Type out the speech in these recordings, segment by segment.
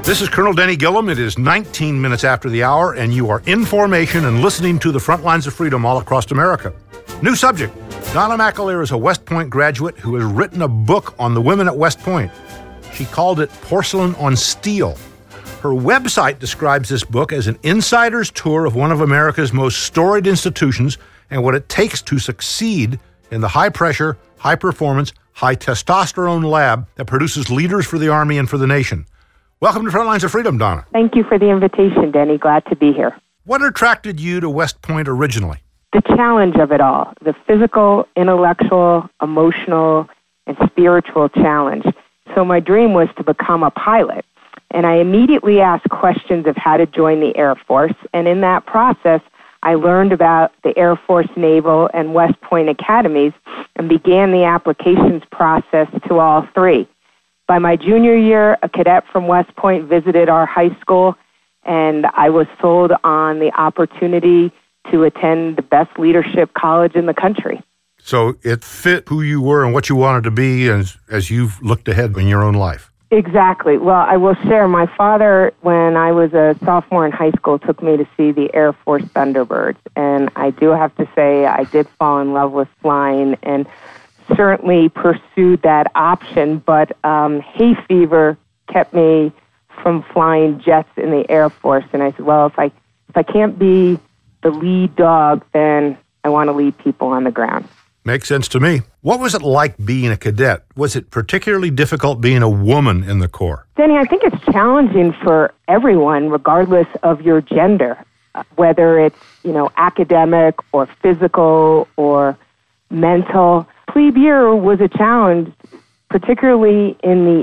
This is Colonel Denny Gillum. It is 19 minutes after the hour, and you are in formation and listening to the Front Lines of Freedom all across America. New subject. Donna McAleer is a West Point graduate who has written a book on the women at West Point. She called it Porcelain on Steel. Her website describes this book as an insider's tour of one of America's most storied institutions and what it takes to succeed in the high-pressure, high-performance, high-testosterone lab that produces leaders for the Army and for the nation. Welcome to Front Lines of Freedom, Donna. Thank you for the invitation, Denny. Glad to be here. What attracted you to West Point originally? The challenge of it all, the physical, intellectual, emotional, and spiritual challenge. So my dream was to become a pilot. And I immediately asked questions of how to join the Air Force. And in that process, I learned about the Air Force, Naval, and West Point academies and began the applications process to all three. By my junior year, a cadet from West Point visited our high school, and I was sold on the opportunity to attend the best leadership college in the country. So it fit who you were and what you wanted to be as you've looked ahead in your own life. Exactly. Well, I will share, my father, when I was a sophomore in high school, took me to see the Air Force Thunderbirds. And I do have to say I did fall in love with flying and certainly pursued that option, but hay fever kept me from flying jets in the Air Force. And I said, well, if I can't be the lead dog, then I want to lead people on the ground. Makes sense to me. What was it like being a cadet? Was it particularly difficult being a woman in the Corps? Denny, I think it's challenging for everyone, regardless of your gender, whether it's, academic or physical or mental. Plebe year was a challenge, particularly in the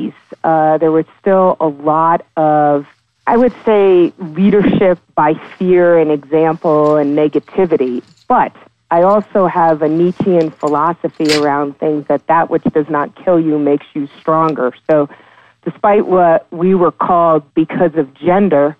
80s. There was still a lot of, I would say, leadership by fear and example and negativity. But I also have a Nietzschean philosophy around things that which does not kill you makes you stronger. So despite what we were called because of gender,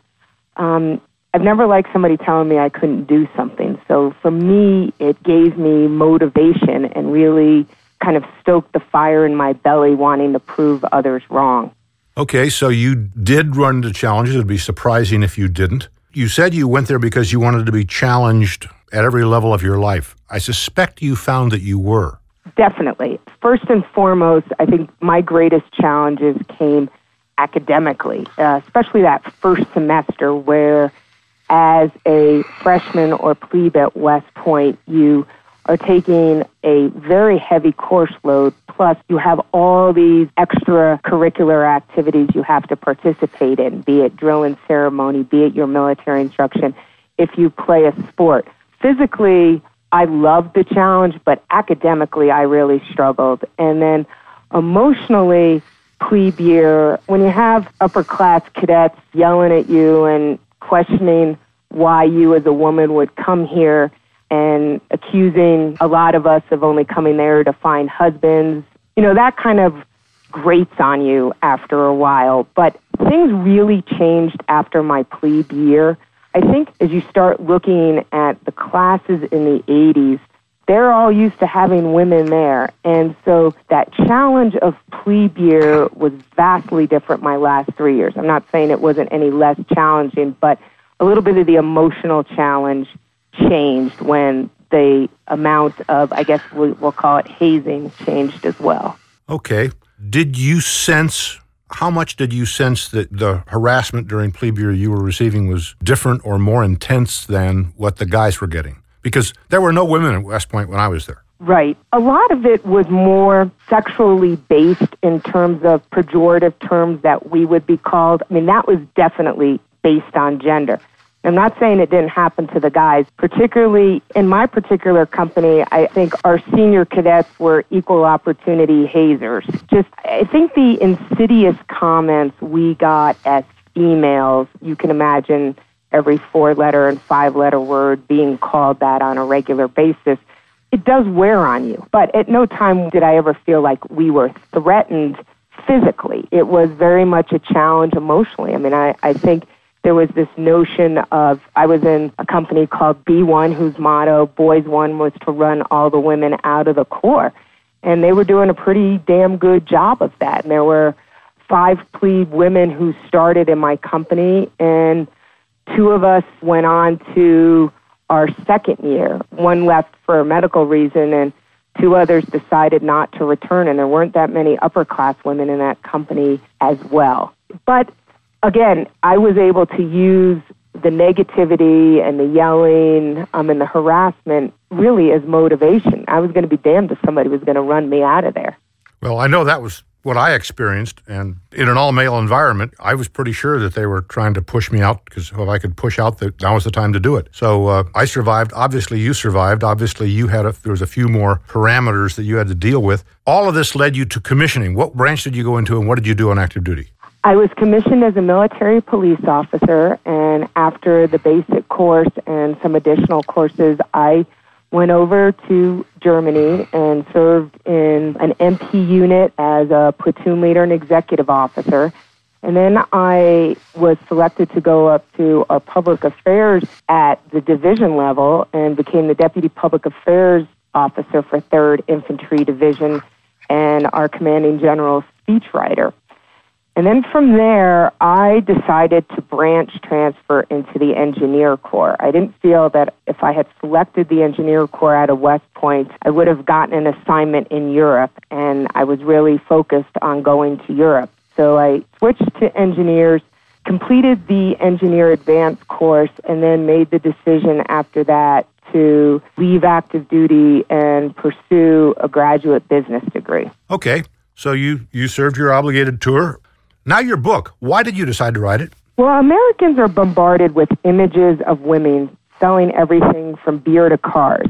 I've never liked somebody telling me I couldn't do something. So for me, it gave me motivation and really kind of stoked the fire in my belly wanting to prove others wrong. Okay, so you did run into challenges. It would be surprising if you didn't. You said you went there because you wanted to be challenged at every level of your life. I suspect you found that you were. Definitely. First and foremost, I think my greatest challenges came academically, especially that first semester where as a freshman or plebe at West Point, you are taking a very heavy course load, plus you have all these extracurricular activities you have to participate in, be it drill and ceremony, be it your military instruction, if you play a sport. Physically, I loved the challenge, but academically, I really struggled. And then emotionally, plebe year, when you have upper-class cadets yelling at you and questioning why you as a woman would come here and accusing a lot of us of only coming there to find husbands, that kind of grates on you after a while. But things really changed after my plebe year. I think as you start looking at the classes in the 80s, they're all used to having women there. And so that challenge of plebe year was vastly different my last 3 years. I'm not saying it wasn't any less challenging, but a little bit of the emotional challenge changed when the amount of, I guess we'll call it hazing, changed as well. Okay. How much did you sense that the harassment during plebe year you were receiving was different or more intense than what the guys were getting? Because there were no women at West Point when I was there. Right. A lot of it was more sexually based in terms of pejorative terms that we would be called. I mean, that was definitely based on gender. I'm not saying it didn't happen to the guys. Particularly in my particular company, I think our senior cadets were equal opportunity hazers. I think the insidious comments we got as females, you can imagine every 4-letter and 5-letter word being called that on a regular basis. It does wear on you. But at no time did I ever feel like we were threatened physically. It was very much a challenge emotionally. I mean, I think there was this notion of, I was in a company called B1, whose motto, Boys One, was to run all the women out of the Corps. And they were doing a pretty damn good job of that. And there were 5 plebe women who started in my company, and 2 of us went on to our second year. 1 left for a medical reason, and 2 others decided not to return, and there weren't that many upper-class women in that company as well. But again, I was able to use the negativity and the yelling and the harassment really as motivation. I was going to be damned if somebody was going to run me out of there. Well, I know that was what I experienced, and in an all-male environment, I was pretty sure that they were trying to push me out, because if I could push out, now was the time to do it. So I survived. Obviously, you survived. Obviously, there was a few more parameters that you had to deal with. All of this led you to commissioning. What branch did you go into, and what did you do on active duty? I was commissioned as a military police officer, and after the basic course and some additional courses, I went over to Germany and served in an MP unit as a platoon leader and executive officer. And then I was selected to go up to our public affairs at the division level and became the Deputy Public Affairs Officer for 3rd Infantry Division and our commanding general's speechwriter. And then from there, I decided to branch transfer into the Engineer Corps. I didn't feel that if I had selected the Engineer Corps out of West Point, I would have gotten an assignment in Europe, and I was really focused on going to Europe. So I switched to engineers, completed the Engineer Advanced course, and then made the decision after that to leave active duty and pursue a graduate business degree. Okay, so you served your obligated tour. Now your book, why did you decide to write it? Well, Americans are bombarded with images of women selling everything from beer to cars.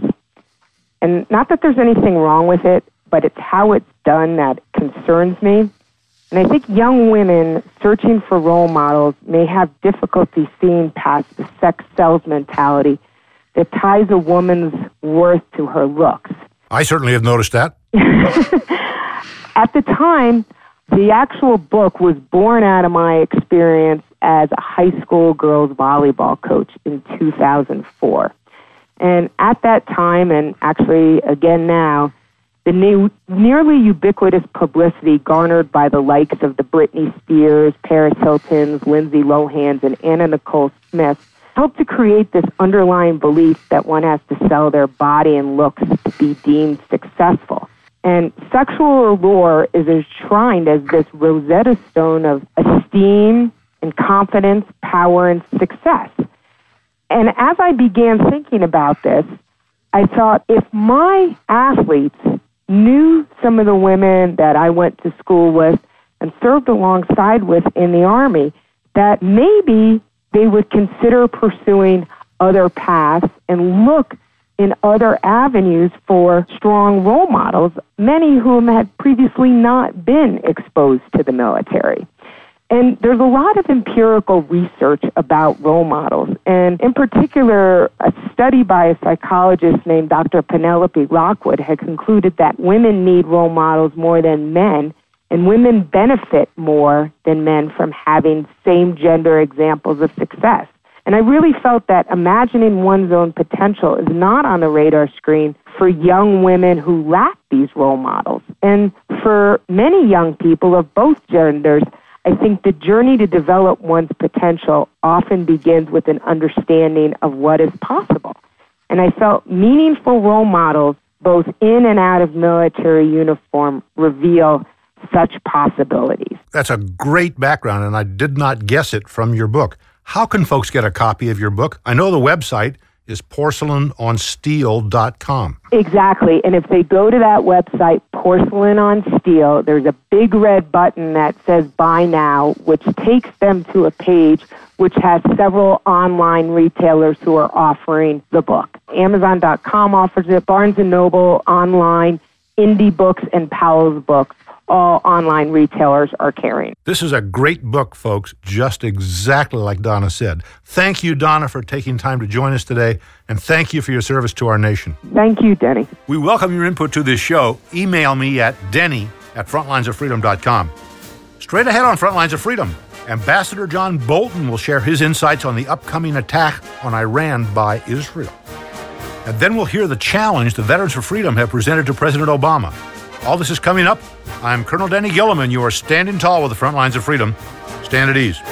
And not that there's anything wrong with it, but it's how it's done that concerns me. And I think young women searching for role models may have difficulty seeing past the sex sells mentality that ties a woman's worth to her looks. I certainly have noticed that. At the time, the actual book was born out of my experience as a high school girls volleyball coach in 2004. And at that time, and actually again now, the nearly ubiquitous publicity garnered by the likes of the Britney Spears, Paris Hiltons, Lindsay Lohans, and Anna Nicole Smith helped to create this underlying belief that one has to sell their body and looks to be deemed successful. And sexual allure is enshrined as this Rosetta Stone of esteem and confidence, power, and success. And as I began thinking about this, I thought if my athletes knew some of the women that I went to school with and served alongside with in the Army, that maybe they would consider pursuing other paths and look in other avenues for strong role models, many whom had previously not been exposed to the military. And there's a lot of empirical research about role models. And in particular, a study by a psychologist named Dr. Penelope Lockwood had concluded that women need role models more than men, and women benefit more than men from having same-gender examples of success. And I really felt that imagining one's own potential is not on the radar screen for young women who lack these role models. And for many young people of both genders, I think the journey to develop one's potential often begins with an understanding of what is possible. And I felt meaningful role models, both in and out of military uniform, reveal such possibilities. That's a great background, and I did not guess it from your book. How can folks get a copy of your book? I know the website is porcelainonsteel.com. Exactly. And if they go to that website, Porcelain on Steel, there's a big red button that says Buy Now, which takes them to a page which has several online retailers who are offering the book. Amazon.com offers it, Barnes & Noble online, Indie Books, and Powell's Books. All online retailers are carrying. This is a great book, folks, just exactly like Donna said. Thank you, Donna, for taking time to join us today, and thank you for your service to our nation. Thank you, Denny. We welcome your input to this show. Email me at denny@frontlinesoffreedom.com. Straight ahead on Frontlines of Freedom, Ambassador John Bolton will share his insights on the upcoming attack on Iran by Israel. And then we'll hear the challenge the Veterans for Freedom have presented to President Obama. All this is coming up. I'm Colonel Danny Gilliam. You are standing tall with the front lines of freedom. Stand at ease.